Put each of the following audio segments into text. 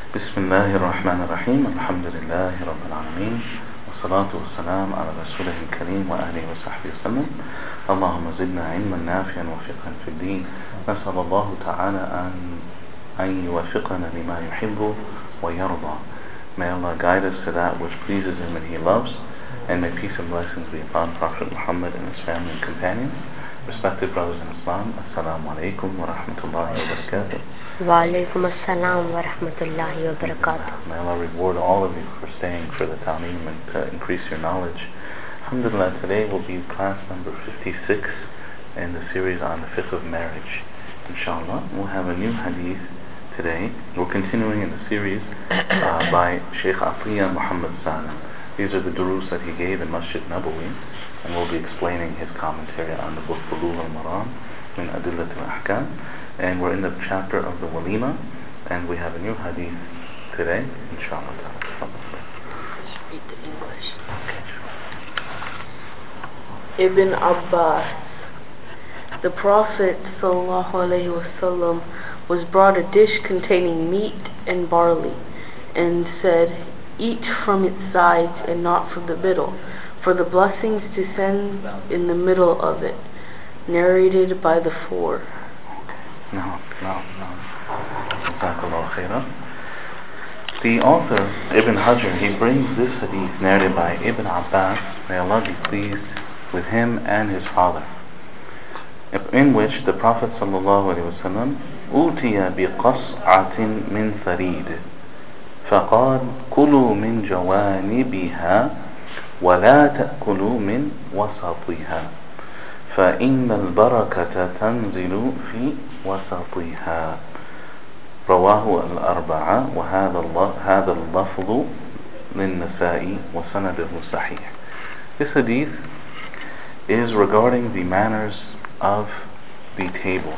بسم الله الرحمن الرحيم الحمد لله رب العالمين والصلاة والسلام على رسوله الكريم وآله وصحبه وسلم اللهم زدنا علما نافعا وفقها في الدين نسأل الله تعالى أن يوفقنا لما يحب ويرضى. May Allah guide us to that which pleases Him and He loves, and may peace and blessings be upon Prophet Muhammad and his family and companions. Respected brothers in Islam, Assalamu alaikum wa rahmatullahi wa barakatuh. Wa alaikum assalam wa rahmatullahi wa barakatuh. May Allah reward all of you for staying for the ta'aleem and to increase your knowledge. Alhamdulillah, today will be class number 56 in the series on the fiqh of marriage. Inshallah, we'll have a new hadith today. We're continuing in the series by Shaykh Atiyah Muhammad Salim. These are the durus that he gave in Masjid Nabawi, and we'll be explaining his commentary on the book Bulugh al-Maram min Adillat al-Ahkam. And we're in the chapter of the walima, and we have a new hadith today, inshallah. Speak the English. Ibn Abbas. The Prophet ﷺ was brought a dish containing meat and barley, and said, "Eat from its sides and not from the middle, for the blessings descend in the middle of it." Narrated by the four. No. The author, Ibn Hajar, he brings this hadith narrated by Ibn Abbas, may Allah be pleased with him and his father, in which the Prophet ﷺ أُوتِيَ بِقَصْعَةٍ مِّن ثَرِيدٍ فقال كلوا من جوانبها ولا تأكلوا من وسطها فإن البركة تنزل في وسطها. رواه الأربعة وهذا اللفظ للنسائي وسنده صحيح. This hadith is regarding the manners of the table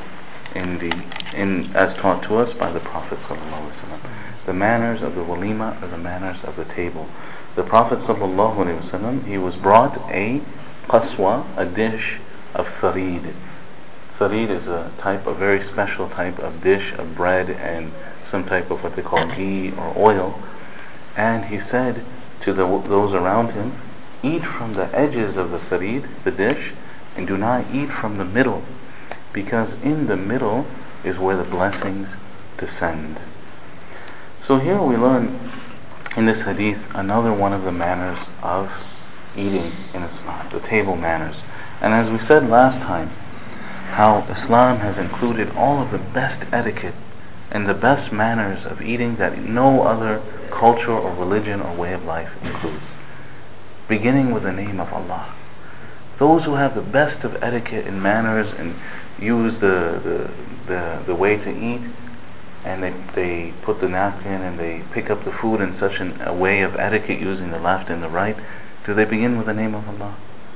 as taught to us by the Prophet ﷺ. The manners of the walima are the manners of the table. The Prophet ﷺ, he was brought a qaswa, a dish of tharid. Tharid is a very special type of dish of bread and some type of what they call ghee or oil. And he said to those around him, "Eat from the edges of the tharid, the dish, and do not eat from the middle, because in the middle is where the blessings descend." So here we learn in this hadith another one of the manners of eating in Islam, the table manners. And as we said last time, how Islam has included all of the best etiquette and the best manners of eating that no other culture or religion or way of life includes, beginning with the name of Allah. Those who have the best of etiquette and manners and use the way to eat, and they put the napkin and they pick up the food in such a way of etiquette using the left and the right, do they begin with the name of Allah?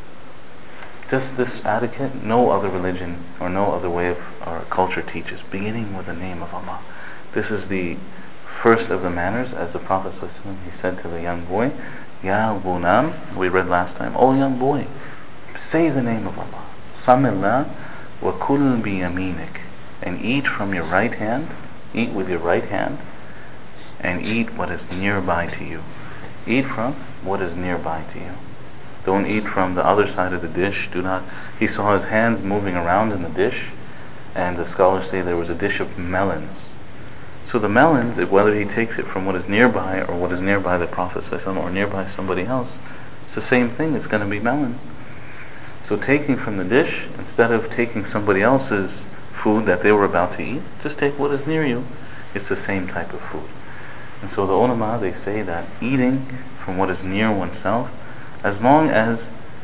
Just this etiquette, no other religion or no other way of our culture teaches, beginning with the name of Allah. This is the first of the manners, as the Prophet ﷺ, he said to the young boy, "Ya Ghulam," we read last time, "Oh young boy, say the name of Allah. Samillah wa kul bi yaminik," and eat from your right hand, eat with your right hand, and eat what is nearby to you. Eat from what is nearby to you. Don't eat from the other side of the dish. Do not. He saw his hands moving around in the dish, and the scholars say there was a dish of melons. So the melons, whether he takes it from what is nearby or what is nearby the Prophet ﷺ or nearby somebody else, it's the same thing. It's going to be melon. So taking from the dish, instead of taking somebody else's food that they were about to eat, just take what is near you. It's the same type of food. And so the ulama, they say that eating from what is near oneself, as long as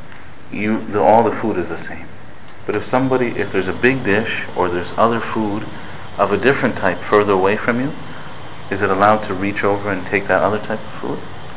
all the food is the same. But if there's a big dish or there's other food of a different type further away from you, is it allowed to reach over and take that other type of food?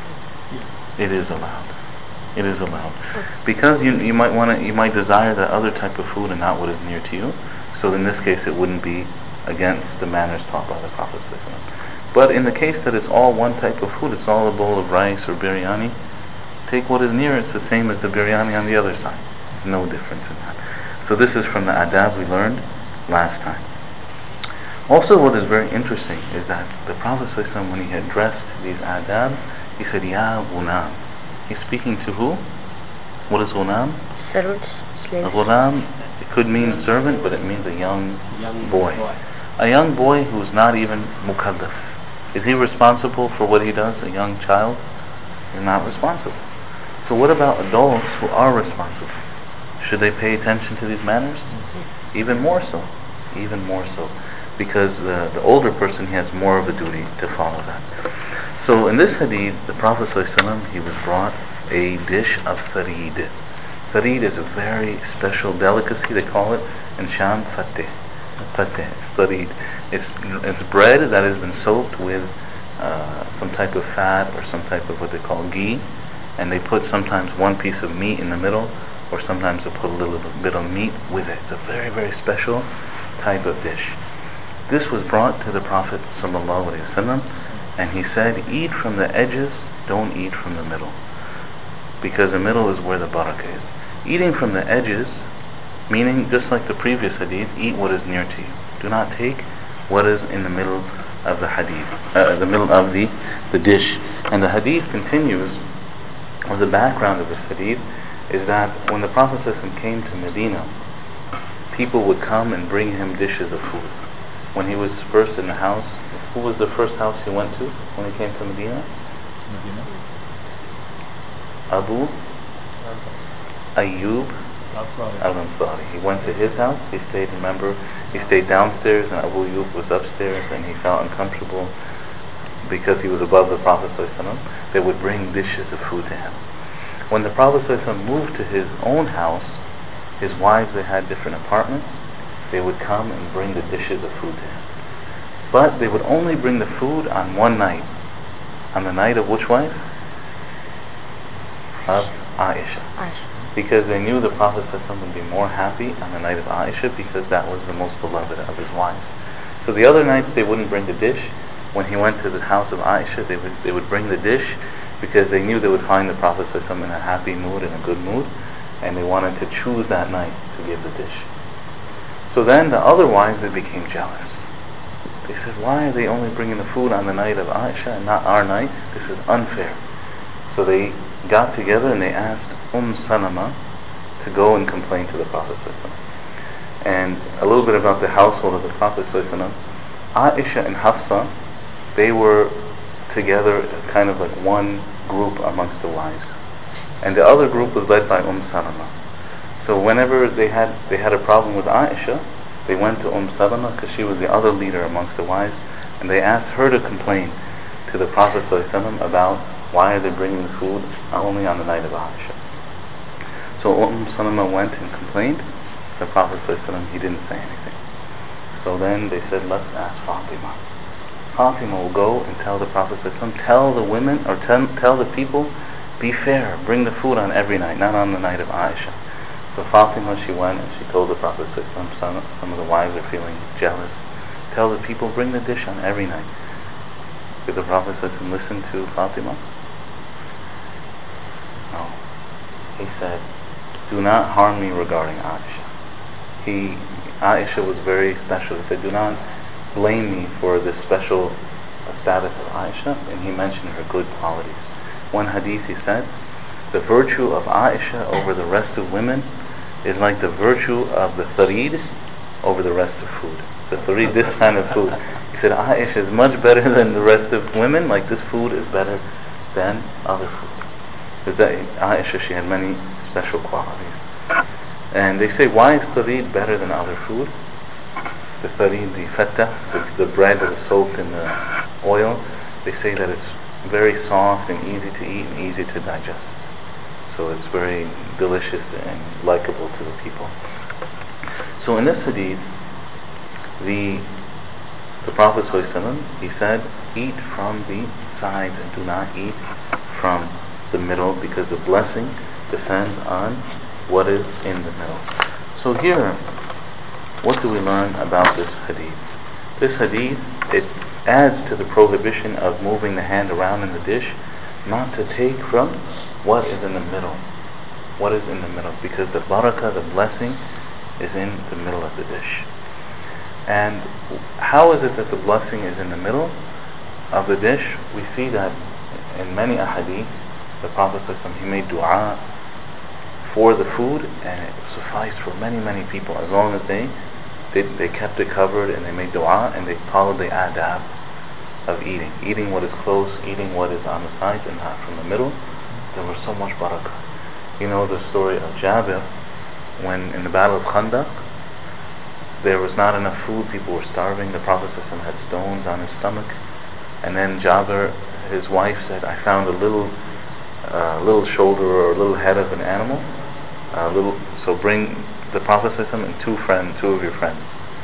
It is allowed. It is allowed. Because you might desire that other type of food and not what is near to you. So in this case it wouldn't be against the manners taught by the Prophet ﷺ. But in the case that it's all one type of food, it's all a bowl of rice or biryani, take what is near. It's the same as the biryani on the other side. No difference in that. So this is from the adab we learned last time. Also, what is very interesting is that the Prophet ﷺ, when he addressed these adab, he said, Ya ghulam. He's speaking to who? What is ghulam? Servants, A slaves. ghulam, it could mean servant, but it means a young boy. A young boy who's not even mukallaf. Is he responsible for what he does? A young child is not responsible. So what about adults who are responsible? Should they pay attention to these matters? Even more so. Even more so. Because the older person, he has more of a duty to follow that. So in this hadith, the Prophet ﷺ, he was brought a dish of tharid. Tharid is a very special delicacy, they call it in Sham fateh. Fateh, tharid. It's bread that has been soaked with some type of fat or some type of what they call ghee, and they put sometimes one piece of meat in the middle, or sometimes they put a little bit of meat with it. It's a very, very special type of dish. This was brought to the Prophet ﷺ, and he said, eat from the edges, don't eat from the middle, because the middle is where the barakah is. Eating from the edges, meaning just like the previous hadith, eat what is near to you. Do not take what is in the middle of the hadith, the middle of the dish. And the hadith continues, or the background of this hadith is that when the Prophet ﷺ came to Medina, people would come and bring him dishes of food. When he was first in the house, who was the first house he went to when he came to Medina? Abu Ayyub al-Ansari. He went to his house, he stayed downstairs, and Abu Ayyub was upstairs, and he felt uncomfortable because he was above the Prophet ﷺ. They would bring dishes of food to him. When the Prophet ﷺ moved to his own house, his wives, they had different apartments, they would come and bring the dishes of food to him. But they would only bring the food on one night. On the night of which wife? Of Aisha. Because they knew the Prophet ﷺ would be more happy on the night of Aisha, because that was the most beloved of his wives. So the other nights they wouldn't bring the dish. When he went to the house of Aisha, they would bring the dish, because they knew they would find the Prophet ﷺ in a happy mood, in a good mood, and they wanted to choose that night to give the dish. So then the other wives, they became jealous. They said, why are they only bringing the food on the night of Aisha and not our night? This is unfair. So they got together and they asked Salama to go and complain to the Prophet ﷺ. And a little bit about the household of the Prophet ﷺ. Aisha and Hafsa, they were together kind of like one group amongst the wives, and the other group was led by Salama. So whenever they had a problem with Aisha, they went to Salama, because she was the other leader amongst the wives, and they asked her to complain to the Prophet ﷺ about why are they bringing the food only on the night of Aisha. So Salama went and complained. The Prophet ﷺ, he didn't say anything. So then they said, let's ask Fatima. Fatima will go and tell the Prophet ﷺ, tell the women, or tell the people, be fair, bring the food on every night, not on the night of Aisha. So Fatima, she went and she told the Prophet ﷺ, some of the wives are feeling jealous, tell the people, bring the dish on every night. Did the Prophet ﷺ listen to Fatima? No. He said, do not harm me regarding Aisha. Aisha was very special. He said, do not blame me for this special status of Aisha, and he mentioned her good qualities. One hadith he said, the virtue of Aisha over the rest of women is like the virtue of the tharid over the rest of food. The tharid, this kind of food. He said, Aisha is much better than the rest of women, like this food is better than other food. Because Aisha, she had many special qualities. And they say, why is tharid better than other food? The tharid, the feta, the bread that is soaked in the oil, they say that it's very soft and easy to eat and easy to digest. So it's very delicious and likable to the people. So in this hadith, the Prophet ﷺ, he said, eat from the sides and do not eat from the middle, because the blessing descends on what is in the middle. So here, what do we learn about this hadith? This hadith, it adds to the prohibition of moving the hand around in the dish, not to take from what is in the middle. What is in the middle? Because the barakah, the blessing, is in the middle of the dish. And how is it that the blessing is in the middle of the dish? We see that in many ahadith, the Prophet ﷺ, he made dua for the food, and it sufficed for many, many people, as long as they kept it covered and they made dua and they followed the adab of eating what is close, eating what is on the sides and not from the middle. There was so much barakah. You know the story of Jabir, when in the battle of Khandaq there was not enough food, people were starving, the Prophet ﷺ had stones on his stomach, and then Jabir, his wife, said, I found a little shoulder or a little head of an animal, so bring the Prophet ﷺ and two of your friends.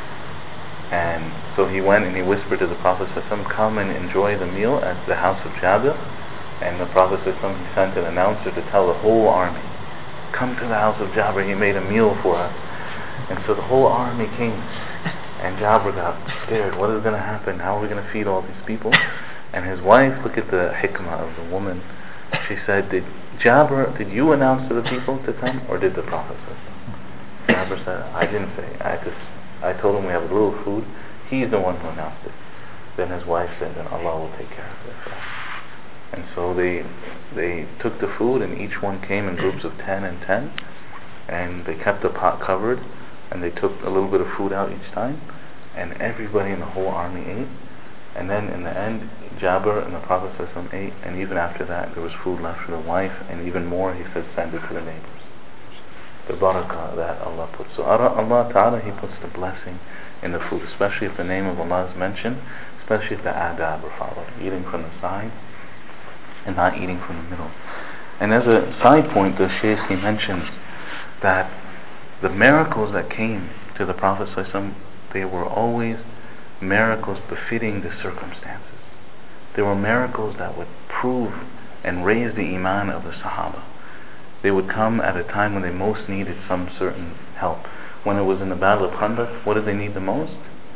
And so he went and he whispered to the Prophet ﷺ, come and enjoy the meal at the house of Jabir. And the Prophet ﷺ, he sent an announcer to tell the whole army, come to the house of Jabir, he made a meal for us. And so the whole army came, and Jabir got scared. What is going to happen? How are we going to feed all these people? And his wife, look at the hikmah of the woman, she said, did you announce to the people to come, or did the Prophet ﷺ? Jabir said, I didn't say. I told him we have a little food. He's the one who announced it. Then his wife said, then Allah will take care of it for us. And so they took the food, and each one came in groups of 10 and 10, and they kept the pot covered, and they took a little bit of food out each time, and everybody in the whole army ate. And then in the end, Jabir and the Prophet ﷺ ate, and even after that there was food left for the wife, and even more, he said, send it to the neighbors. The barakah that Allah puts. So Allah Ta'ala, He puts the blessing in the food, especially if the name of Allah is mentioned, especially if the adab are followed, eating from the side and not eating from the middle. And as a side point, the Shaykh, he mentions that the miracles that came to the Prophet ﷺ, they were always miracles befitting the circumstances. They were miracles that would prove and raise the iman of the Sahaba. They would come at a time when they most needed some certain help. When it was in the battle of Khandaq, what did they need the most?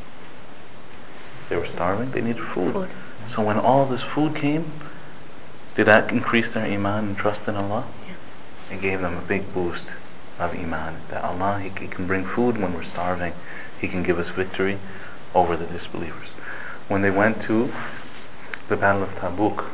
They were starving, they needed food. So when all this food came, did that increase their iman and trust in Allah? Yeah. It gave them a big boost of iman, that Allah, He can bring food when we're starving. He can give us victory over the disbelievers. When they went to the battle of Tabuk,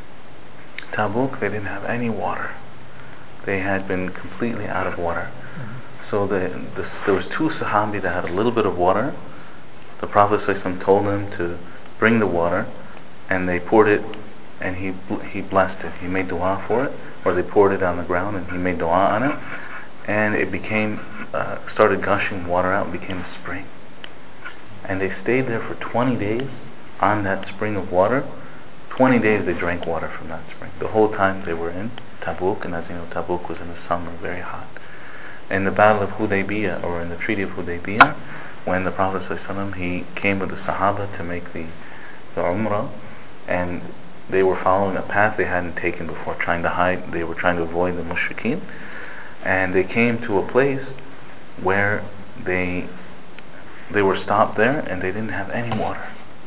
they didn't have any water. They had been completely out of water. So there was two Sahabi that had a little bit of water. The Prophet ﷺ told them to bring the water, and they poured it, and he blessed it. He made dua for it, or they poured it on the ground and he made dua on it, and it started gushing water out and became a spring. And they stayed there for 20 days on that spring of water. 20 days they drank water from that spring. The whole time they were in Tabuk, and as you know, Tabuk was in the summer, very hot. In the battle of Hudaybiyah, or in the treaty of Hudaybiyah, when the Prophet ﷺ, he came with the Sahaba to make the Umrah, and they were following a path they hadn't taken before, trying to hide. They were trying to avoid the mushrikeen, and they came to a place where they were stopped there, and they didn't have any water.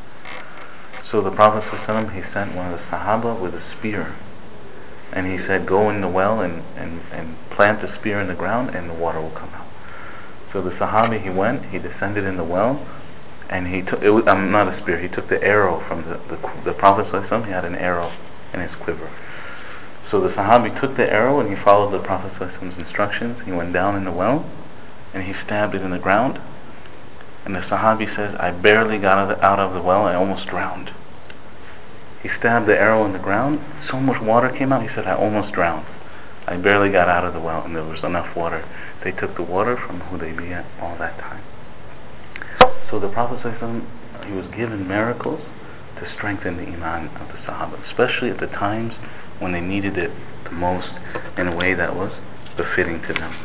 So the Prophet ﷺ, he sent one of the Sahaba with a spear, and he said, go in the well and plant the spear in the ground, and the water will come out. So the Sahabi, he went, he descended in the well, and he took, not a spear, he took the arrow from the Prophet ﷺ, he had an arrow in his quiver. So the Sahabi took the arrow and he followed the Prophet ﷺ's instructions. He went down in the well and he stabbed it in the ground. And the Sahabi says, I barely got out of the well, I almost drowned. He stabbed the arrow in the ground, so much water came out, he said, I almost drowned. I barely got out of the well, and there was enough water. They took the water from Hudaybiyah all that time. So the Prophet ﷺ, he was given miracles to strengthen the iman of the Sahaba, especially at the times when they needed it the most, in a way that was befitting to them.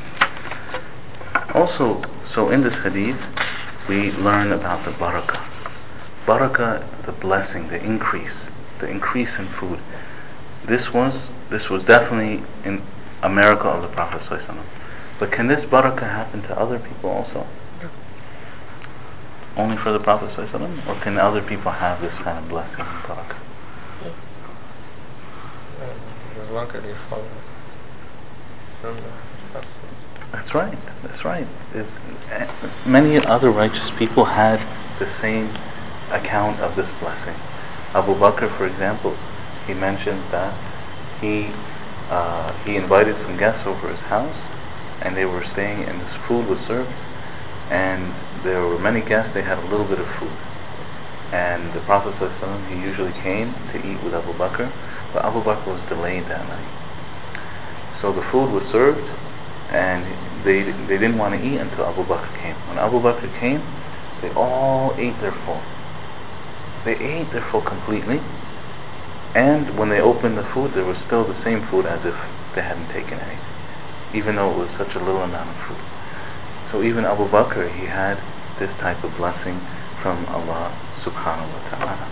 Also, so in this hadith, we learn about the barakah. Barakah, the blessing, the increase in food. This was definitely a miracle of the Prophet ﷺ. But can this barakah happen to other people also? Only for the Prophet ﷺ? Or can other people have this kind of blessing and barakah? As long as they follow Sunnah. That's right. Many other righteous people had the same account of this blessing. Abu Bakr, for example, he mentions that he invited some guests over his house, and they were staying, and this food was served, and there were many guests. They had a little bit of food, and the Prophet ﷺ, he usually came to eat with Abu Bakr, but Abu Bakr was delayed that night. So the food was served, and they didn't want to eat until Abu Bakr came. When Abu Bakr came, they all ate their full. They ate their full completely, and when they opened the food, there was still the same food as if they hadn't taken any, even though it was such a little amount of food. So even Abu Bakr, he had this type of blessing from Allah subhanahu wa ta'ala.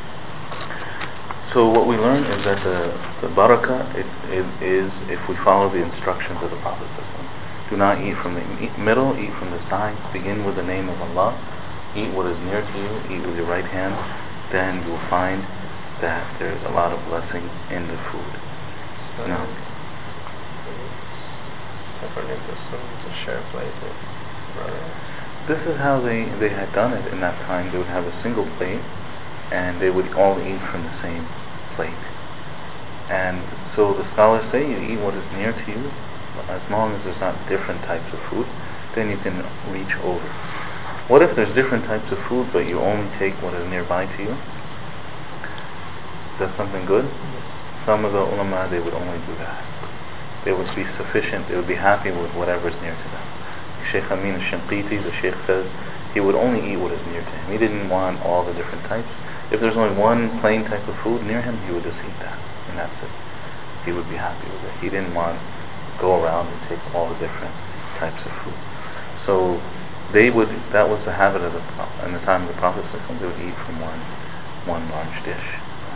So what we learn is that the barakah is if we follow the instructions of the Prophet. Do not eat from the middle, eat from the sides, begin with the name of Allah, eat what is near to you, eat with your right hand, then you will find that there is a lot of blessing in the food. No. This is how they had done it in that time. They would have a single plate, and they would all eat from the same plate. And so the scholars say you eat what is near to you, as long as there's not different types of food, then you can reach over. What if there's different types of food, but you only take what is nearby to you? Is that something good? Some of the ulama, they would only do that. They would be sufficient, they would be happy with whatever is near to them. Shaykh Amin al-Shinqiti, the Shaykh says, he would only eat what is near to him. He didn't want all the different types. If there's only one plain type of food near him, he would just eat that, and that's it. He would be happy with it. He didn't want to go around and take all the different types of food. So that was the habit of in the time of the Prophet, they would eat from one large dish.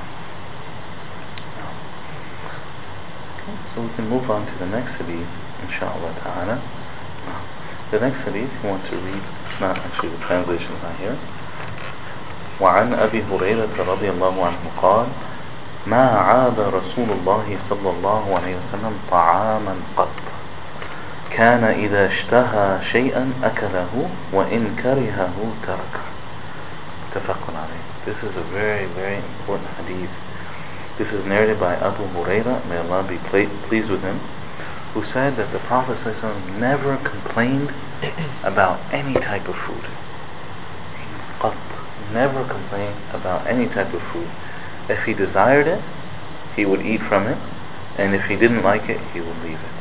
Okay, so we can move on to the next hadith, inshallah ta'ala. The next hadith you want to read, not actually the translation is not here. وعن أبي هريرة رضي الله عنه قال ما عاب رسول الله صلى الله عليه وسلم طعاما قط كان إذا اشتهى شيئا أكله وإن كرهه تركه. متفق عليه. This is a very, very important hadith. This is narrated by Abu Hurairah, may Allah be pleased with him, who said that the Prophet ﷺ never complained about any type of food. Never complained about any type of food. If he desired it, he would eat from it, and if he didn't like it, he would leave it.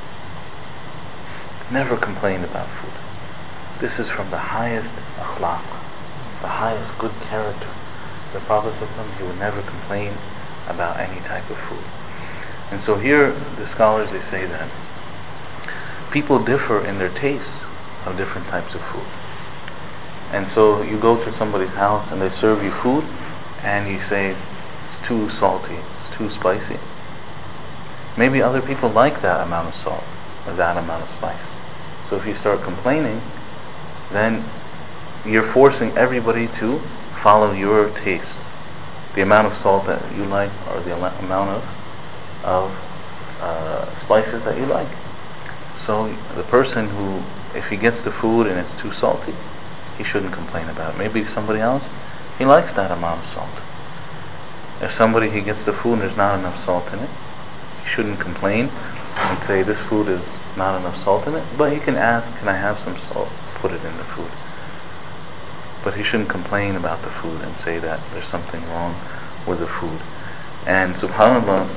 Never complained about food. This is from the highest akhlaq, the highest good character. The Prophet ﷺ, he would never complain about any type of food. And so here the scholars, they say that people differ in their tastes of different types of food. And so you go to somebody's house and they serve you food, and you say it's too salty, it's too spicy. Maybe other people like that amount of salt or that amount of spice. So if you start complaining, then you're forcing everybody to follow your taste, the amount of salt that you like, or the amount of spices that you like. So the person who, if he gets the food and it's too salty, he shouldn't complain about it. Maybe somebody else, he likes that amount of salt. If somebody, he gets the food and there's not enough salt in it, he shouldn't complain and say this food is not enough salt in it, but he can ask, can I have some salt, put it in the food. But he shouldn't complain about the food and say that there's something wrong with the food. And subhanAllah,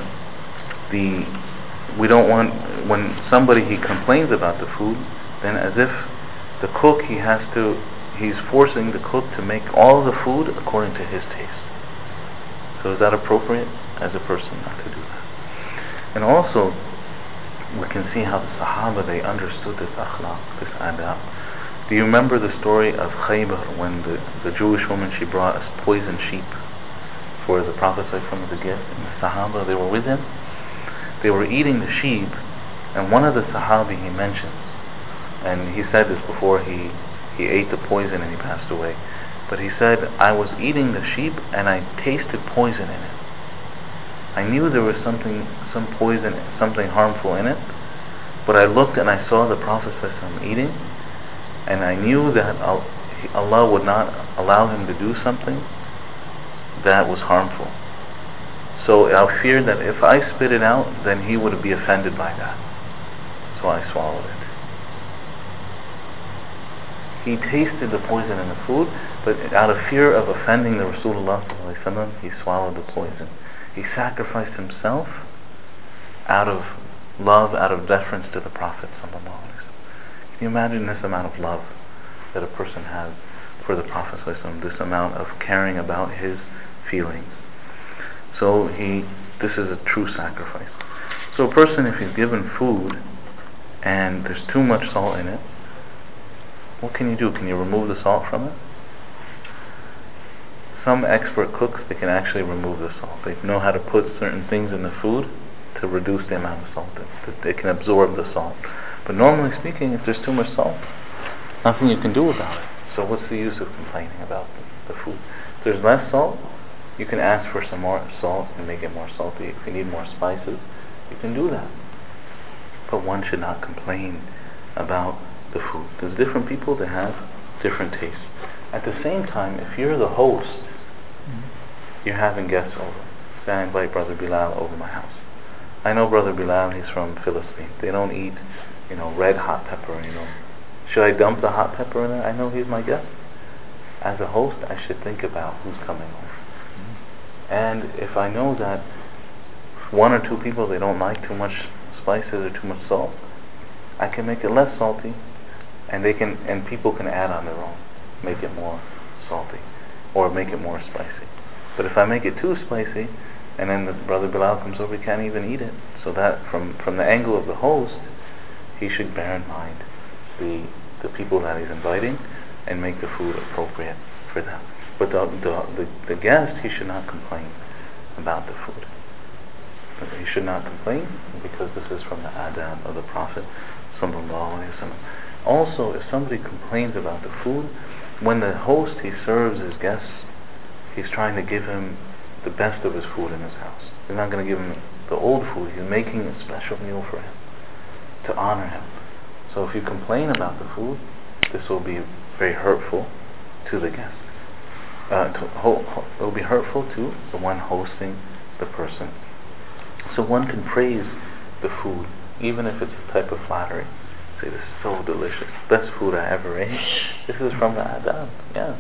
we don't want, when somebody, he complains about the food, then as if the cook, he's forcing the cook to make all the food according to his taste. So is that appropriate as a person not to do that? And also, we can see how the Sahaba, they understood this akhlaq, this adab. Do you remember the story of Khaybar, when the Jewish woman, she brought a poisoned sheep for the Prophet as a gift, and the Sahaba, they were with him. They were eating the sheep, and one of the Sahabi, he mentions, and he said this before he ate the poison and he passed away, but he said, I was eating the sheep and I tasted poison in it. I knew there was some poison, something harmful in it, But I looked and I saw the Prophet ﷺ eating, and I knew that Allah would not allow him to do something that was harmful. So I feared that if I spit it out, then he would be offended by that. So I swallowed it. He tasted the poison in the food, but out of fear of offending the Rasulullah ﷺ, he swallowed the poison. He sacrificed himself out of love, out of deference to the Prophet ﷺ. Can you imagine this amount of love that a person has for the Prophet ﷺ, this amount of caring about his feelings? So this is a true sacrifice. So a person, if he's given food and there's too much salt in it, what can you do? Can you remove the salt from it? Some expert cooks, they can actually remove the salt. They know how to put certain things in the food to reduce the amount of salt. They can absorb the salt. But normally speaking, if there's too much salt, nothing you can do about it. So what's the use of complaining about the food? If there's less salt, you can ask for some more salt and make it more salty. If you need more spices, you can do that. But one should not complain about the food. There's different people that have different tastes. At the same time, if you're the host, you're having guests over. Say I invite Brother Bilal over my house. I know Brother Bilal, he's from Philistine. They don't eat, red hot pepper, Should I dump the hot pepper in there? I know he's my guest. As a host, I should think about who's coming over. And if I know that one or two people, they don't like too much spices or too much salt, I can make it less salty, and people can add on their own, make it more salty, or make it more spicy. But if I make it too spicy, and then the Brother Bilal comes over, he can't even eat it. So that from the angle of the host, he should bear in mind the people that he's inviting and make the food appropriate for them. But the guest, he should not complain about the food. He should not complain, because this is from the adab of the Prophet sallallahu alaihi wasallam. Also, if somebody complains about the food, when the host, he serves his guests, he's trying to give him the best of his food in his house. He's not going to give him the old food. He's making a special meal for him to honor him. So if you complain about the food, this will be very hurtful to the guest. It will be hurtful to the one hosting the person. So one can praise the food, even if it's a type of flattery. Say, this is so delicious, best food I ever ate. This is from the adab,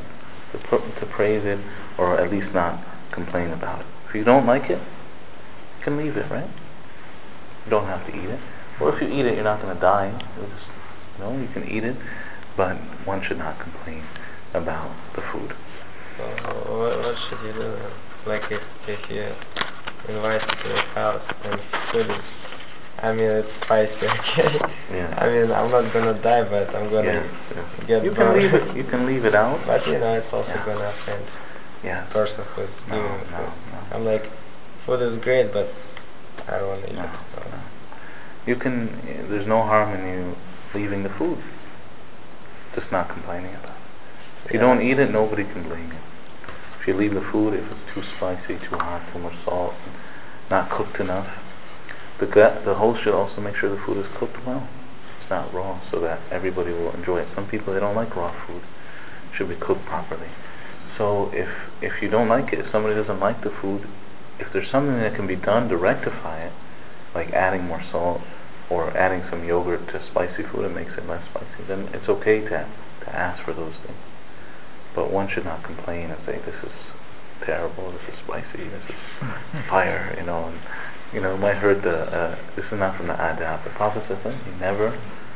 to praise it, or at least not complain about it. If you don't like it, you can leave it, right? You don't have to eat it. Or if you eat it, you're not going to die. You can eat it, but one should not complain about the food. What should you do? Like if you invite to your house and food is, it's spicy, okay? Yeah. I'm not gonna die, but I'm gonna get you can leave it. You can leave it out. But it's also gonna offend the person who's giving the food. No. I'm like, food is great, but I don't want to eat it. So. No. You can. There's no harm in you leaving the food. Just not complaining about it. If you don't eat it, nobody can blame you. If you leave the food, if it's too spicy, too hot, too much salt, not cooked enough, the host should also make sure the food is cooked well. It's not raw, so that everybody will enjoy it. Some people, they don't like raw food. It should be cooked properly. So if you don't like it, if somebody doesn't like the food, if there's something that can be done to rectify it, like adding more salt or adding some yogurt to spicy food, it makes it less spicy, then it's okay to ask for those things. But one should not complain and say, this is terrible, this is spicy, this is fire, and you might hurt this is not from the adab. The Prophet said he never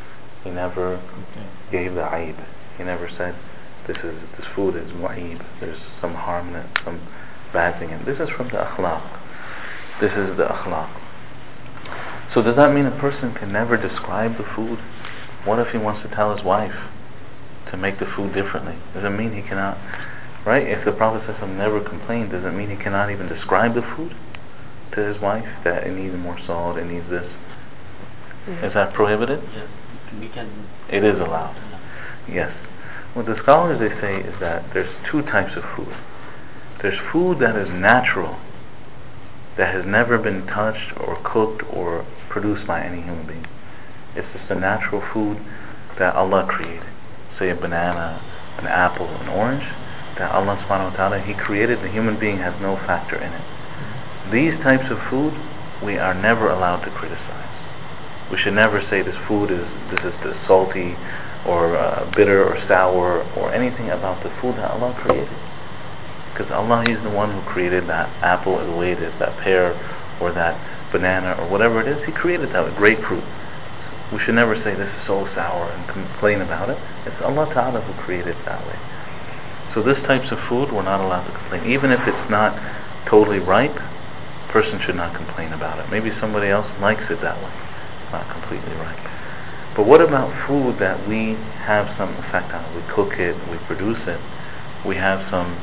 gave the aib. He never said this food is mu'ib, there's some harm in it, some bad thing in it. This is from the akhlaq. This is the akhlaq. So does that mean a person can never describe the food? What if he wants to tell his wife to make the food differently? Does it mean he cannot, right? If the Prophet never complained, does it mean he cannot even describe the food to his wife, that it needs more salt, it needs this? Is that prohibited? Yes, it is allowed. Yes. What the scholars, they say, is that there's two types of food. There's food that is natural, that has never been touched or cooked or produced by any human being. It's just a natural food that Allah created. Say a banana, an apple, an orange, that Allah subhanahu wa ta'ala, He created. The human being has no factor in it. These types of food we are never allowed to criticize. We should never say this is salty or bitter or sour or anything about the food that Allah created. Because Allah, He's the one who created that apple the way it is, that pear or that banana or whatever it is. He created that with grapefruit. We should never say this is so sour and complain about it. It's Allah Ta'ala who created it that way. So this types of food we're not allowed to complain. Even if it's not totally ripe, a person should not complain about it. Maybe somebody else likes it that way. It's not completely ripe. But what about food that we have some effect on? We cook it, we produce it, we have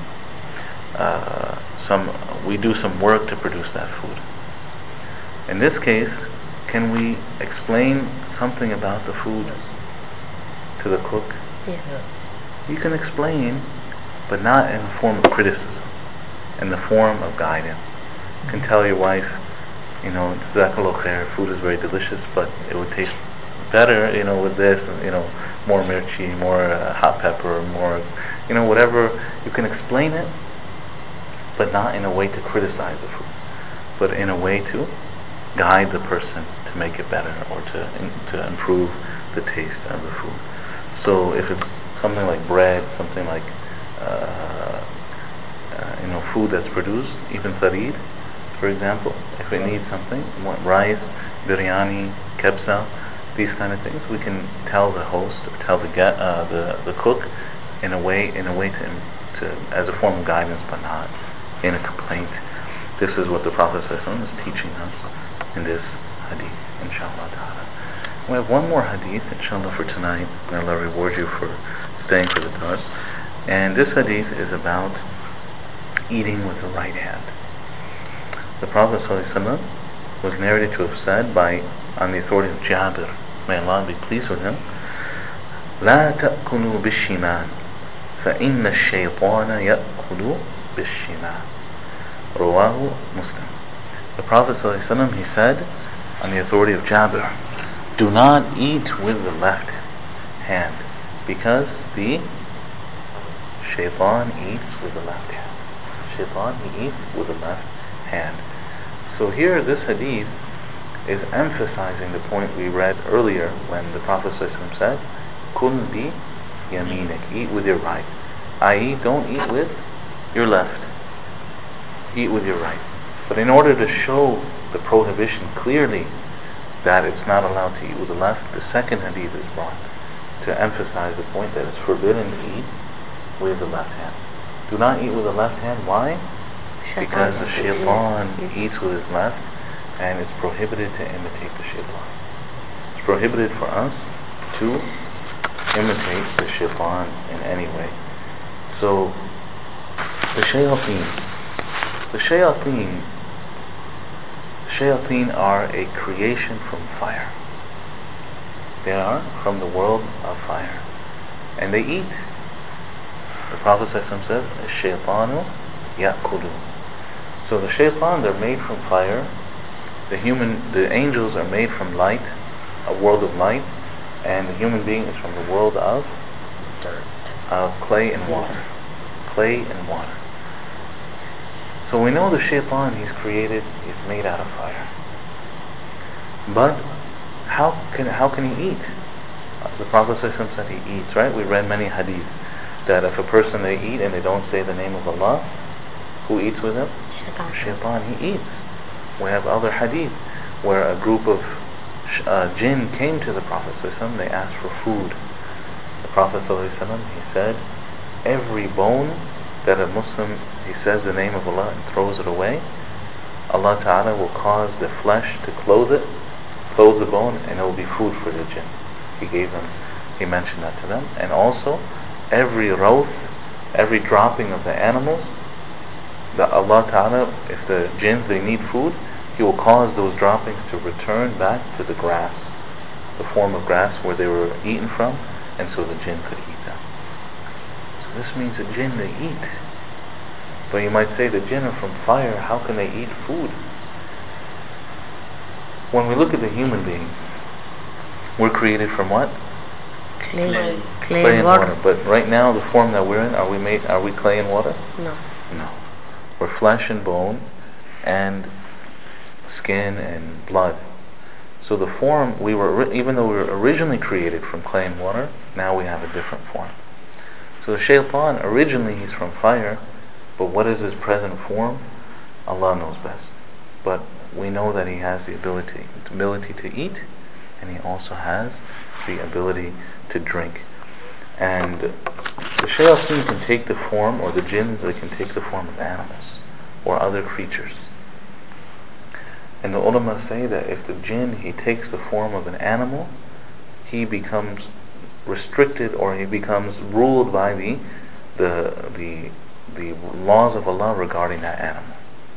we do some work to produce that food. In this case, can we explain something about the food to the cook? Yes. You can explain, but not in the form of criticism, in the form of guidance. You can tell your wife, Jazakallah khair, food is very delicious, but it would taste better, with this, more mirchi, more hot pepper, more, whatever. You can explain it, but not in a way to criticize the food, but in a way to guide the person to make it better or to improve the taste of the food. So if it's something like bread, something like food that's produced, even sarid, for example, if it needs something, rice, biryani, kebsa, these kind of things, we can tell the host, tell the cook in a way to as a form of guidance, but not in a complaint. This is what the Prophet ﷺ is teaching us in this hadith, inshallah ta'ala. We have one more hadith, inshallah, for tonight. May Allah reward you for staying for the dars. And this hadith is about eating with the right hand. The Prophet ﷺ was narrated to have said on the authority of Jabir, may Allah be pleased with him, لا تأكلوا بالشمال فإن الشيطان يأكل بالشمال. رواه Muslim. The Prophet ﷺ, he said on the authority of Jabir, do not eat with the left hand, because the shaitan eats with the left hand. Shaitan, he eats with the left hand. So here this hadith is emphasizing the point we read earlier when the Prophet ﷺ said, Kul bi yaminik, eat with your right, i.e. don't eat with your left, eat with your right. But in order to show the prohibition clearly that it's not allowed to eat with the left, the second hadith is brought to emphasize the point that it's forbidden to eat with the left hand. Do not eat with the left hand. Why? Because the shaitan eats with his left, and it's prohibited to imitate the shaitan. It's prohibited for us to imitate the shaitan in any way. So the shayateen are a creation from fire. They are from the world of fire, and they eat. The Prophet ﷺ says, "Shaitanu yakulu." So the shaitan, they're made from fire. The angels are made from light, a world of light, and the human being is from the world of dirt, of clay and water. Clay and water. So we know the shaitan, he's created, he's made out of fire. But how can he eat? The Prophet ﷺ said he eats, right? We read many hadiths that if a person they eat and they don't say the name of Allah, who eats with him? Shaitan, he eats. We have other hadith where a group of jinn came to the Prophet ﷺ, they asked for food. The Prophet ﷺ, he said, every bone that a Muslim, he says the name of Allah and throws it away, Allah Ta'ala will cause the flesh to close the bone, and it will be food for the jinn. He mentioned that to them. And also, every rawth, every dropping of the animals, that Allah Ta'ala, if the jinns, they need food, He will cause those droppings to return back to the grass, the form of grass where they were eaten from, and so the jinn could eat them. So this means the jinn, they eat. But you might say the jinn are from fire, how can they eat food? When we look at the human being, We're created from what? Clay and water. But right now, the form that we're in, are we clay and water? No. No. We're flesh and bone and skin and blood. So the form, even though we were originally created from clay and water, now we have a different form. So the shaitan, originally he's from fire, but what is his present form? Allah knows best. But we know that he has the ability to eat, and he also has the ability to drink. And the shayateen can take the form, or the jinns, they can take the form of animals or other creatures. And the ulama say that if the jinn, he takes the form of an animal, he becomes restricted, or he becomes ruled by the laws of Allah regarding that animal.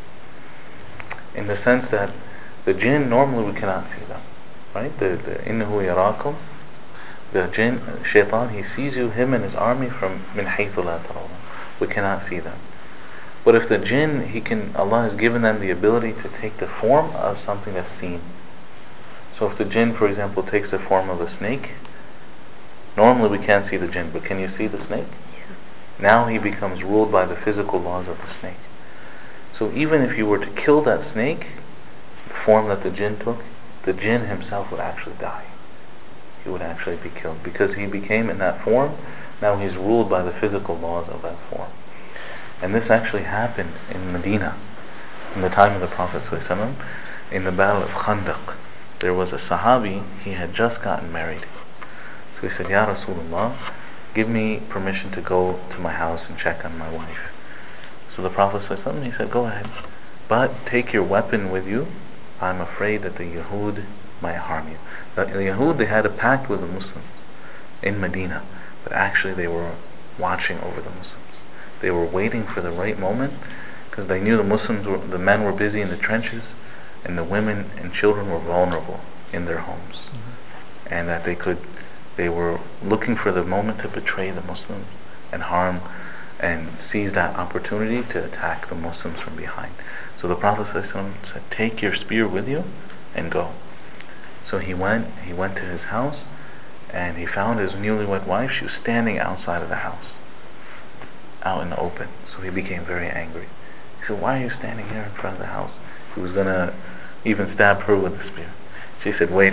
In the sense that the jinn, normally we cannot see them, right? The innahu yarakum, the jinn, shaitan, he sees you, him and his army, from min haythu la tarawun. We cannot see them. But if the jinn, Allah has given them the ability to take the form of something that's seen. So if the jinn, for example, takes the form of a snake, normally we can't see the jinn, but can you see the snake? Yeah. Now he becomes ruled by the physical laws of the snake. So even if you were to kill that snake, the form that the jinn took, the jinn himself would actually die. He would actually be killed, because he became in that form. Now he's ruled by the physical laws of that form. And this actually happened in Medina in the time of the Prophet ﷺ. In the battle of Khandaq, there was a Sahabi, he had just gotten married. So he said, Ya Rasulullah, give me permission to go to my house and check on my wife. So the Prophet ﷺ, he said, go ahead, but take your weapon with you. I'm afraid that the Yahud might harm you. The Yahud, they had a pact with the Muslims in Medina, but actually they were watching over the Muslims. They were waiting for the right moment, because they knew the men were busy in the trenches, and the women and children were vulnerable in their homes, and that they were looking for the moment to betray the Muslims and harm and seize that opportunity to attack the Muslims from behind. So the Prophet ﷺ said, take your spear with you and go. So he went to his house, and he found his newlywed wife. She was standing outside of the house, out in the open. So he became very angry. He said, why are you standing here in front of the house? He was going to even stab her with the spear. She said, wait,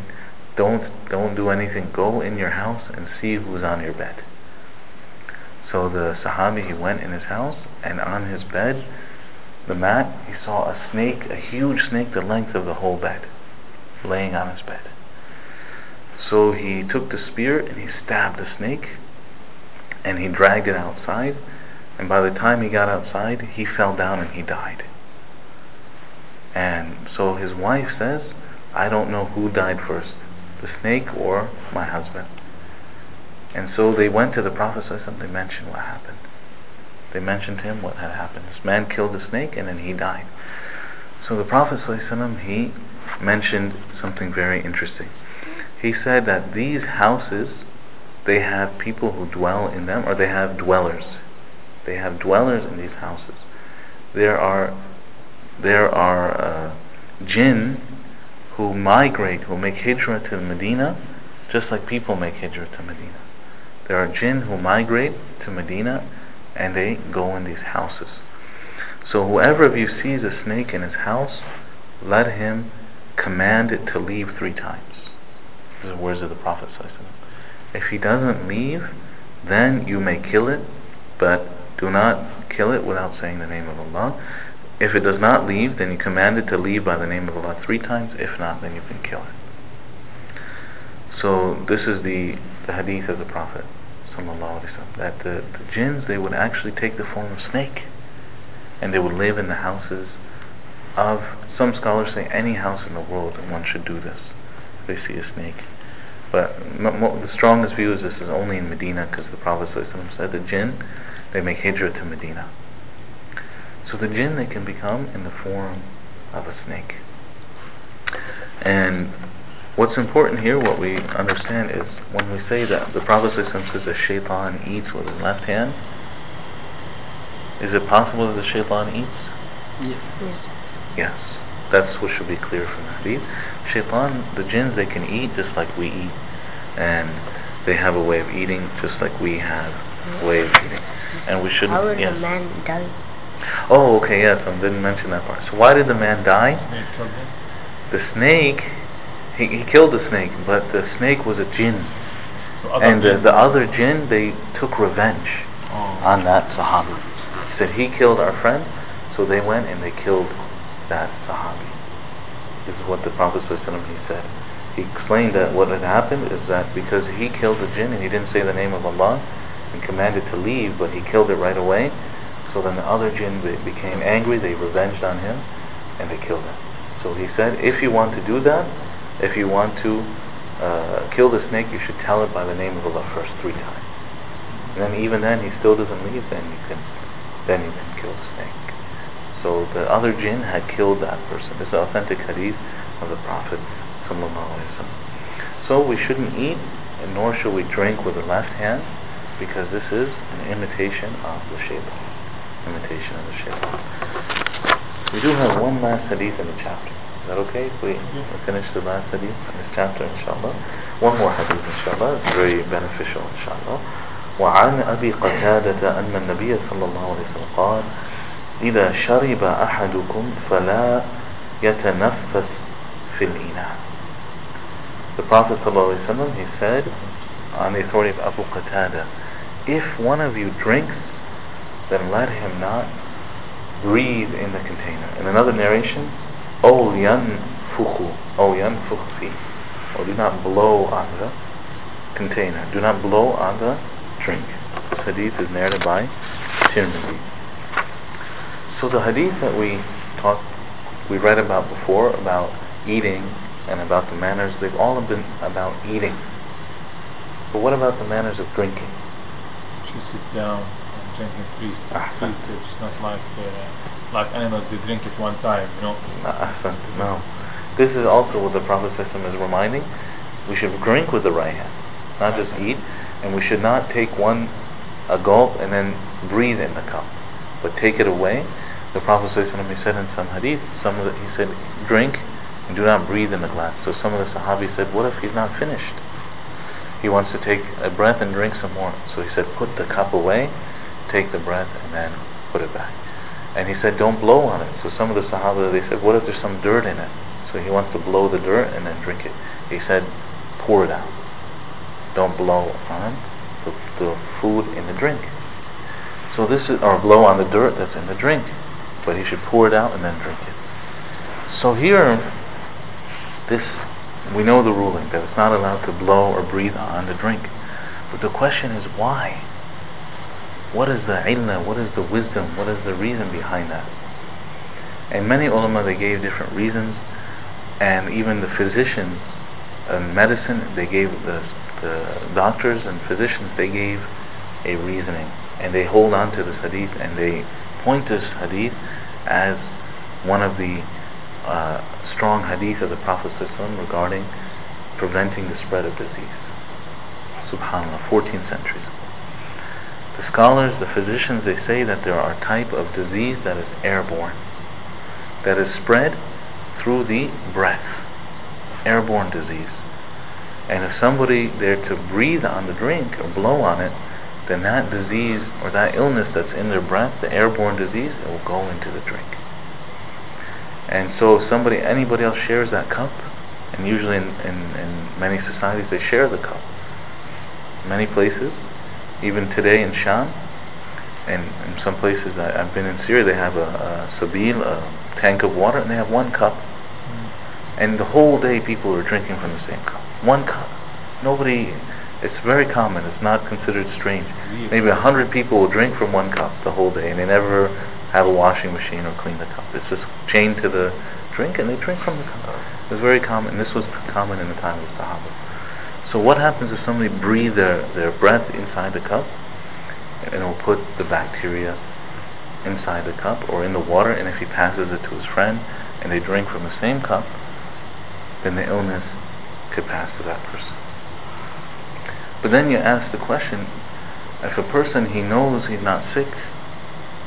don't do anything. Go in your house and see who's on your bed. So the Sahabi, he went in his house, and on his bed, the mat, he saw a snake, a huge snake, the length of the whole bed, laying on his bed. So he took the spear and he stabbed the snake, and he dragged it outside, and by the time he got outside, he fell down and he died. And so his wife says, I don't know who died first, the snake or my husband. And so they went to the Prophet ﷺ, they mentioned what happened. They mentioned to him what had happened. This man killed the snake and then he died. So the Prophet ﷺ, he mentioned something very interesting. He said that these houses, they have people who dwell in them, or they have dwellers. They have dwellers in these houses. There are jinn who migrate, who make hijrah to Medina, just like people make hijrah to Medina. There are jinn who migrate to Medina, and they go in these houses. So whoever of you sees a snake in his house, let him command it to leave 3 times. These are the words of the Prophet ﷺ. If he doesn't leave, then you may kill it, but do not kill it without saying the name of Allah. If it does not leave, then you command it to leave by the name of Allah 3 times. If not, then you can kill it. So this is the hadith of the Prophet ﷺ, that the jinns, they would actually take the form of snake, and they would live in the houses of, some scholars say, any house in the world, and one should do this if they see a snake. But the strongest view is this is only in Medina, because the Prophet ﷺ said the jinn, they make hijrah to Medina. So the jinn, they can become in the form of a snake. And what's important here, what we understand is, when we say that the Prophet ﷺ says the shaitan eats with his left hand, is it possible that the shaitan eats? Yes. Yes. That's what should be clear from the hadith. Shaitan, the jinns, they can eat just like we eat, and they have a way of eating just like we have a way of eating, and we shouldn't. How did Yes. the man die? Oh, okay, yes, I didn't mention that part. So why did the man die? The snake, he killed the snake, but the snake was a jinn, and the other jinn, they took revenge on that Sahabi. He said he killed our friend, so they went and they killed that Sahabi. This is what the Prophet ﷺ, he said. He explained that what had happened is that because he killed the jinn and he didn't say the name of Allah and commanded to leave, but he killed it right away, so then the other jinn became angry, they revenged on him and they killed him. So he said, if you want to do that, if you want to kill the snake, you should tell it by the name of Allah first 3 times. And then even then he still doesn't leave, then you can kill the snake. So the other jinn had killed that person. This is an authentic hadith of the Prophet ﷺ. So we shouldn't eat, and nor should we drink with the left hand, because this is an imitation of the shaitan. We do have one last hadith in the chapter. Is that okay? If we finish the last hadith in this chapter, inshallah. One more hadith, inshallah. It's very beneficial, inshallah. وعن أبي قتادة أن النبي صلى الله عليه وسلم قال إذا شرب أحدكم فلا يتنفس في الإناء. The Prophet ﷺ, he said, on the authority of Abu Qatada, if one of you drinks, then let him not breathe in the container. In another narration, أو ينفخ فيه, or do not blow on the container, do not blow on the drink. This hadith is narrated by Tirmidhi. So the hadith that we read about before, about eating and about the manners, they've all been about eating. But what about the manners of drinking? You sit down and drink in peace. It's not like animals, they drink at one time, you know. No. This is also what the Prophet ﷺ is reminding. We should drink with the right hand, not just eat, and we should not take a gulp and then breathe in the cup, but take it away. The Prophet ﷺ, he said in some hadith, he said, drink and do not breathe in the glass. So some of the Sahabi said, what if he's not finished? He wants to take a breath and drink some more. So he said, put the cup away, take the breath, and then put it back. And he said, don't blow on it. So some of the Sahaba, they said, what if there's some dirt in it? So he wants to blow the dirt and then drink it. He said, pour it out. Don't blow on the food in the drink. So this is, or blow on the dirt that's in the drink. But he should pour it out and then drink it. So here, we know the ruling that it's not allowed to blow or breathe on the drink. But the question is why? What is the illah? What is the wisdom? What is the reason behind that? And many ulama, they gave different reasons, and even the physicians in medicine, they gave the doctors and physicians, they gave a reasoning, and they hold on to this hadith and they point this hadith as one of the strong hadith of the Prophet ﷺ regarding preventing the spread of disease. Subhanallah, 14 centuries. The scholars, the physicians, they say that there are a type of disease that is airborne, that is spread through the breath, airborne disease. And if somebody there to breathe on the drink or blow on it, then that disease or that illness that's in their breath, the airborne disease, it will go into the drink. And so if anybody else shares that cup, and usually in many societies they share the cup. Many places, even today in Sham, and in some places I've been in Syria, they have a sabil, a tank of water, and they have one cup. And the whole day people are drinking from the same cup. One cup. It's very common, it's not considered strange. Maybe 100 people will drink from one cup the whole day, and they never have a washing machine or clean the cup. It's just chained to the drink, and they drink from the cup. It's very common, and this was common in the time of the Sahaba. So what happens if somebody breathes their breath inside the cup, and it will put the bacteria inside the cup or in the water, and if he passes it to his friend and they drink from the same cup, then the illness could pass to that person. But then you ask the question, if a person, he knows he's not sick,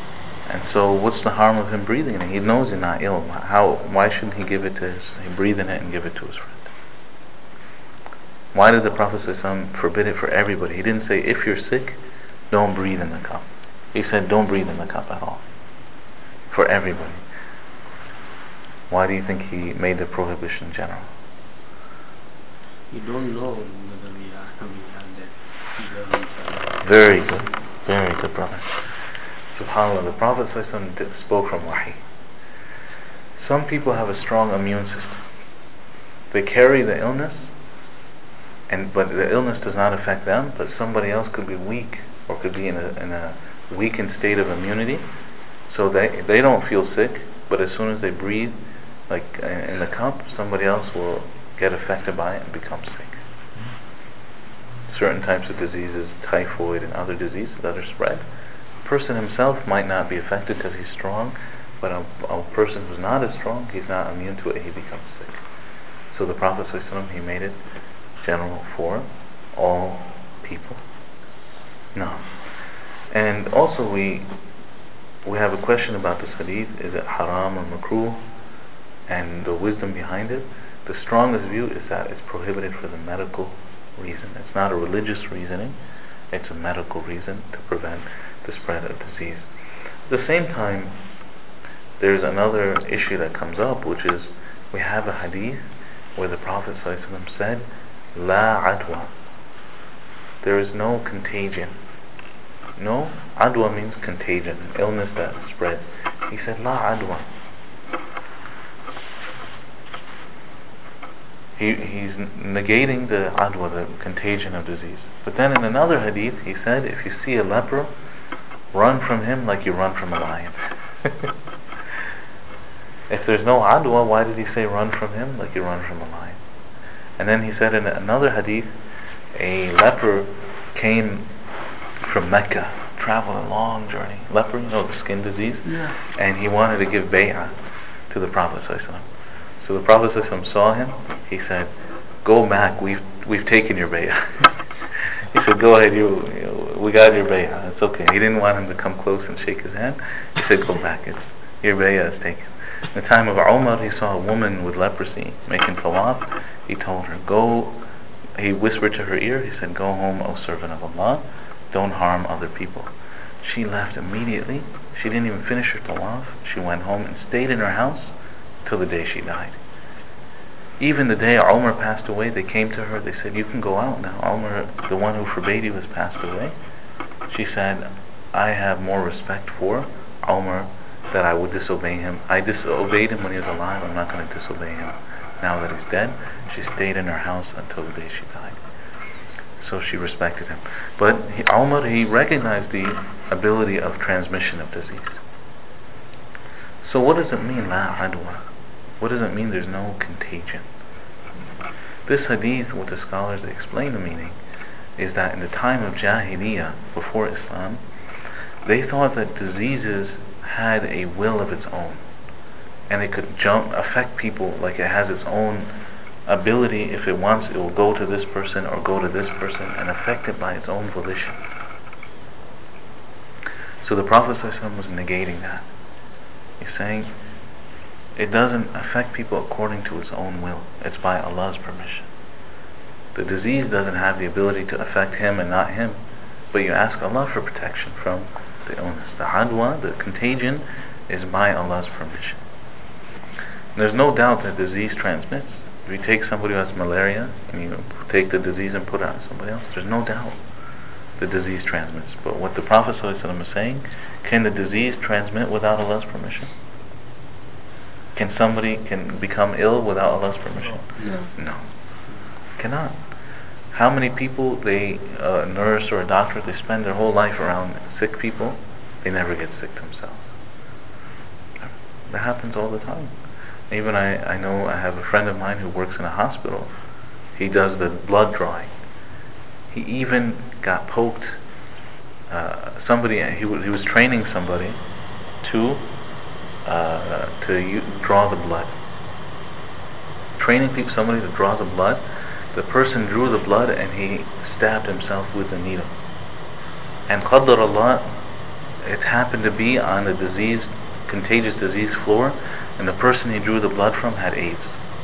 And so what's the harm of him breathing in it? He knows he's not ill. Why shouldn't he give it to he breathe in it and give it to his friend? Why did the Prophet ﷺ forbid it for everybody? He didn't say, if you're sick, don't breathe in the cup. He said, don't breathe in the cup at all. For everybody. Why do you think he made the prohibition general? You don't know whether we have that. Very good. Very good, brother. SubhanAllah, the Prophet ﷺ spoke from wahi. Some people have a strong immune system. They carry the illness, but the illness does not affect them, but somebody else could be weak or could be in a weakened state of immunity, so they don't feel sick, but as soon as they breathe, like in the cup, somebody else will get affected by it and become sick. Certain types of diseases, typhoid and other diseases that are spread, the person himself might not be affected because he's strong, but a person who's not as strong, he's not immune to it, he becomes sick. So the Prophet ﷺ, he made it general for all people. No. And also we have a question about this hadith. Is it haram or makruh? And the wisdom behind it. The strongest view is that it's prohibited for the medical reason. It's not a religious reasoning. It's a medical reason to prevent the spread of disease. At the same time, there's another issue that comes up, which is we have a hadith where the Prophet ﷺ said, La adwa. There is no contagion. No, adwa means contagion, an illness that spreads. He said, La adwa. He's negating the adwa, the contagion of disease. But then in another hadith, he said, if you see a leper, run from him like you run from a lion. If there's no adwa, why did he say run from him like you run from a lion? And then he said in another hadith, a leper came from Mecca, traveled a long journey. Leper, you know, the skin disease? Yeah. And he wanted to give bay'ah to the Prophet ﷺ. So the Prophet ﷺ saw him. He said, go back, we've taken your bay'ah. He said, go ahead, we got your bay'ah, it's okay. He didn't want him to come close and shake his hand. He said, go back, your bay'ah is taken. In the time of Umar, he saw a woman with leprosy making tawaf. He told her, he whispered to her ear, he said, go home, O servant of Allah, don't harm other people. She left immediately. She didn't even finish her tawaf. She went home and stayed in her house till the day she died. Even the day Umar passed away, they came to her, they said, you can go out now. Umar, the one who forbade you, has passed away. She said, I have more respect for Umar that I would disobey him. I disobeyed him when he was alive. I'm not going to disobey him now that he's dead. She stayed in her house until the day she died. So she respected him. But Umar, he recognized the ability of transmission of disease. So what does it mean, la adwa? What does it mean there's no contagion? This hadith, what the scholars explain the meaning, is that in the time of Jahiliyyah, before Islam, they thought that diseases had a will of its own, and it could affect people like it has its own ability. If it wants, it will go to this person or go to this person and affect it by its own volition. So the Prophet ﷺ was negating that. He's saying it doesn't affect people according to its own will. It's by Allah's permission. The disease doesn't have the ability to affect him and not him, but you ask Allah for protection from the illness. The adwa, the contagion, is by Allah's permission. And there's no doubt that disease transmits. If you take somebody who has malaria and you take the disease and put it on somebody else, there's no doubt the disease transmits. But what the Prophet ﷺ is saying, can the disease transmit without Allah's permission? Can somebody become ill without Allah's permission? No. Cannot. How many people a nurse or a doctor, they spend their whole life around sick people, they never get sick themselves. That happens all the time. Even I know I have a friend of mine who works in a hospital. He does the blood drawing. He even got poked. He was training somebody to draw the blood. Training somebody to draw the blood. The person drew the blood and he stabbed himself with the needle. And Qaddar Allah, it happened to be on a contagious disease floor, and the person he drew the blood from had AIDS.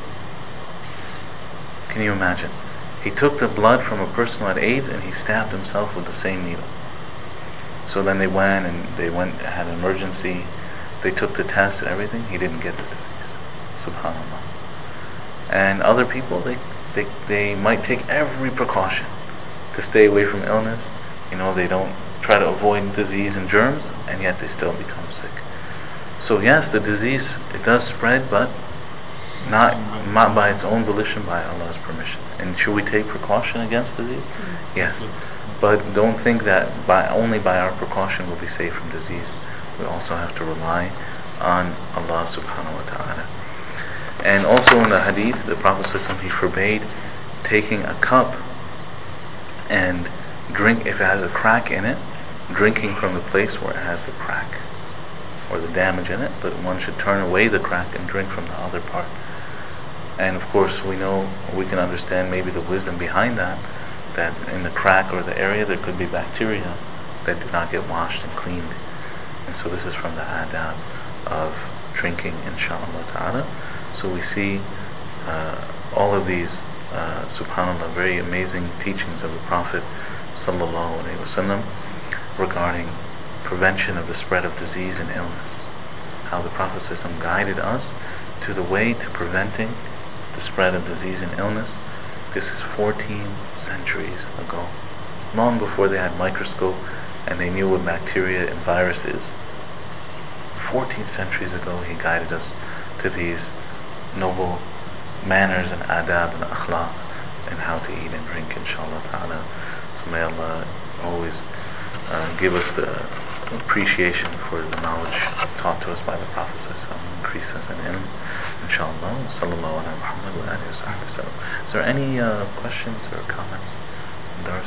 Can you imagine? He took the blood from a person who had AIDS and he stabbed himself with the same needle. So then they went had an emergency. They took the test and everything. He didn't get the disease. Subhanallah. And other people, they might take every precaution to stay away from illness. They don't try to avoid disease and germs, and yet they still become sick. So yes, the disease, it does spread, but not by its own volition, by Allah's permission. And should we take precaution against disease? Yes. But don't think that only by our precaution we'll be safe from disease. We also have to rely on Allah subhanahu wa ta'ala. And also in the hadith, the Prophet ﷺ, he forbade taking a cup and drink, if it has a crack in it, drinking from the place where it has the crack or the damage in it, but one should turn away the crack and drink from the other part. And of course we can understand maybe the wisdom behind that in the crack or the area there could be bacteria that do not get washed and cleaned. And so this is from the adab of drinking, inshallah ta'ala. So we see all of these subhanallah, very amazing teachings of the Prophet sallallahu alaihi wasallam regarding prevention of the spread of disease and illness. How the Prophet ﷺ guided us to the way to preventing the spread of disease and illness. This is 14 centuries ago, long before they had microscope and they knew what bacteria and virus is. 14 centuries ago he guided us to these noble manners and adab and akhlaq and how to eat and drink, inshallah ta'ala. So may Allah always give us the appreciation for the knowledge taught to us by the Prophet ﷺ, increase us in ilm, inshallah. Sallallahu ala Muhammad wa alihi wa sahbihi wa sallam. Is there any questions or comments? Dars?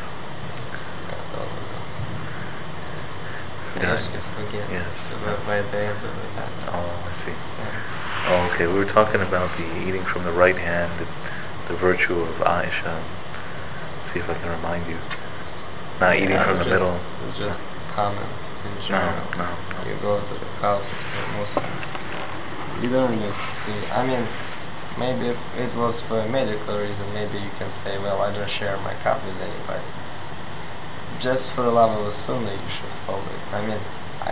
Yes. Yes. By the end of that. Oh, I see. Oh, okay. We were talking about the eating from the right hand, the virtue of Aisha. See if I can remind you. Not eating from the middle. It's just common in general. No. You go to the house of a Muslim, you don't need to see. I mean, maybe if it was for a medical reason, maybe you can say, well, I don't share my cup with anybody. Just for the love of the sunnah, you should follow it. I mean,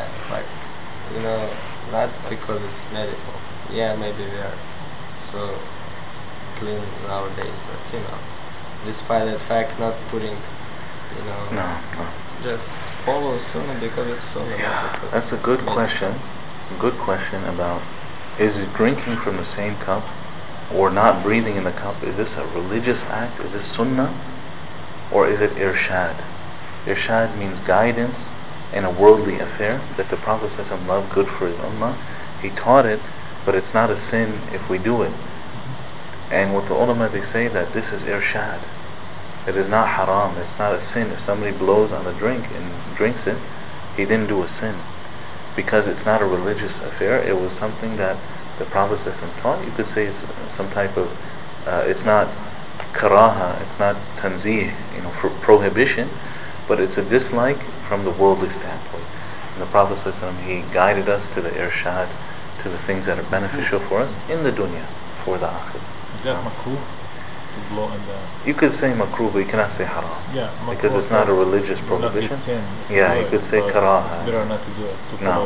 not because it's medical. Yeah, maybe we are so clean nowadays, but despite that fact, not putting, No. just follow sunnah because it's sunnah. Yeah, that's a good question. Good question about, is it drinking from the same cup or not breathing in the cup, is this a religious act? Is this sunnah? Or is it irshad? Irshad means guidance in a worldly affair that the Prophet ﷺ loved good for his ummah. He taught it, but it's not a sin if we do it. And with the ulama, they say that this is irshad. It is not haram, it's not a sin. If somebody blows on a drink and drinks it, he didn't do a sin, because it's not a religious affair. It was something that the Prophet ﷺ taught. You could say it's some type of it's not karaha, it's not tanzih, for prohibition, but it's a dislike from the worldly standpoint. And the Prophet ﷺ, he guided us to the irshad, to the things that are beneficial for us in the dunya, for the akhirah. Is that makruh? To blow in the... You could say makruh, but you cannot say haram. Yeah, because it's not a religious prohibition. Yeah, you could say karaha. It's better not to do it.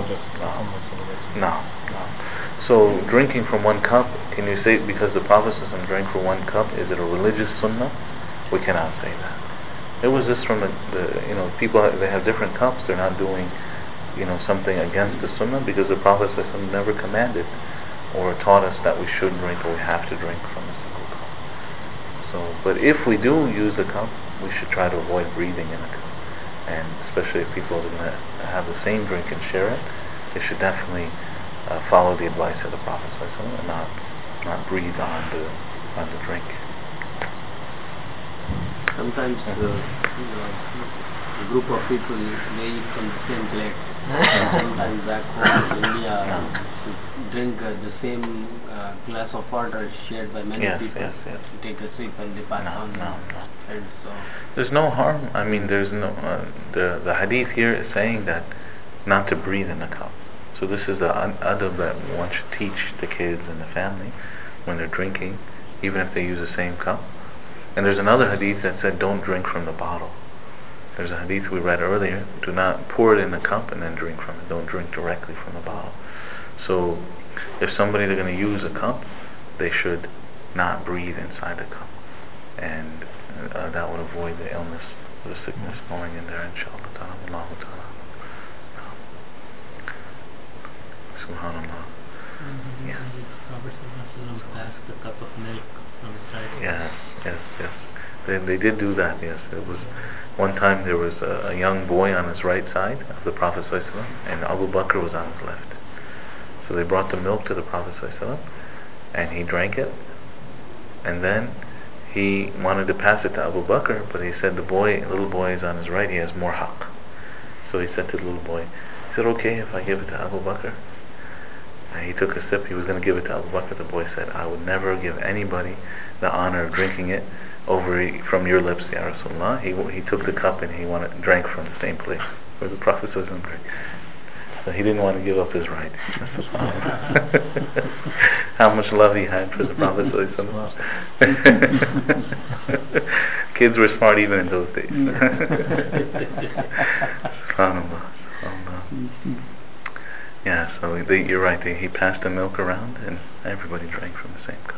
No. So drinking from one cup, can you say because the Prophet ﷺ drank from one cup, is it a religious sunnah? We cannot say that. It was just from the people, they have different cups. They're not doing something against the sunnah, because the Prophet ﷺ never commanded or taught us that we should drink or we have to drink from a single cup. So, but if we do use a cup, we should try to avoid breathing in a cup. And especially if people are going to have the same drink and share it, they should definitely follow the advice of the Prophet ﷺ and not breathe on the drink. Sometimes a group of people may eat from the same plate. Sometimes back home in India, drink the same glass of water shared by many people. Yes. Take a sip and they pass on. There's no harm. I mean, there's no. The hadith here is saying that not to breathe in the cup. So this is the adab that one should teach the kids and the family when they're drinking, even if they use the same cup. And there's another hadith that said don't drink from the bottle. There's a hadith we read earlier, do not pour it in the cup and then drink from it. Don't drink directly from the bottle. So if somebody's going to use a cup, they should not breathe inside the cup, and that would avoid the illness, the sickness going in there, inshallah ta'ala. Allahu ta'ala. Subhanallah. Yeah. Prophet passed the cup of milk from his right. Yes. They did do that, yes. It was one time there was a young boy on his right side of the Prophet ﷺ, and Abu Bakr was on his left. So they brought the milk to the Prophet ﷺ, and he drank it, and then he wanted to pass it to Abu Bakr, but he said little boy is on his right, he has more haqq. So he said to the little boy, is it okay if I give it to Abu Bakr? And he took a sip, he was going to give it to Abu Bakr. The boy said, I would never give anybody the honor of drinking it from your lips, Ya Rasulullah. He took the cup and he drank from the same place where the Prophet ﷺ drank. So he didn't want to give up his right. How much love he had for the Prophet ﷺ. Kids were smart even in those days. SubhanAllah. Yeah, so you're right. He passed the milk around and everybody drank from the same cup.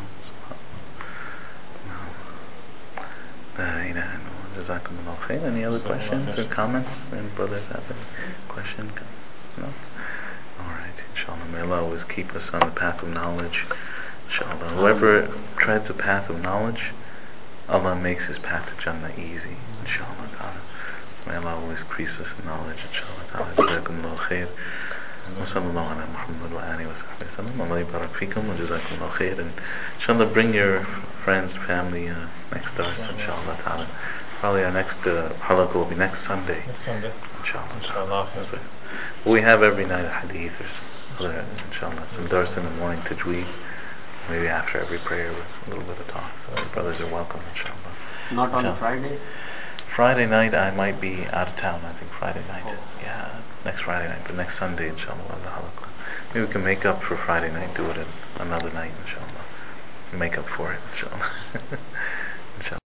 Any other questions or comments? Any brothers have any question? No? Alright, inshallah. May Allah always keep us on the path of knowledge. Inshallah. Whoever treads the path of knowledge, Allah makes his path to Jannah easy. Inshallah ta'ala. May Allah always increase us in knowledge. Inshallah ta'ala. Jazakumullahu khair. وصلى الله على محمد وآله وصحبه وسلم. Allah يبارك فيكم وجزاكم الله خير. And inshallah, bring your friends, family next dars, inshallah ta'ala. Probably our next halaqah will be next Sunday. Inshallah. We have every night a hadith or other, inshallah. Some dars in the morning, tajweed. Maybe after every prayer with a little bit of talk. So brothers are welcome, inshallah. Not on Friday? Friday night I might be out of town, I think Friday night. Yeah, next Friday night, but next Sunday, inshallah. Maybe we can make up for Friday night, do it another night, inshallah. Make up for it, inshallah.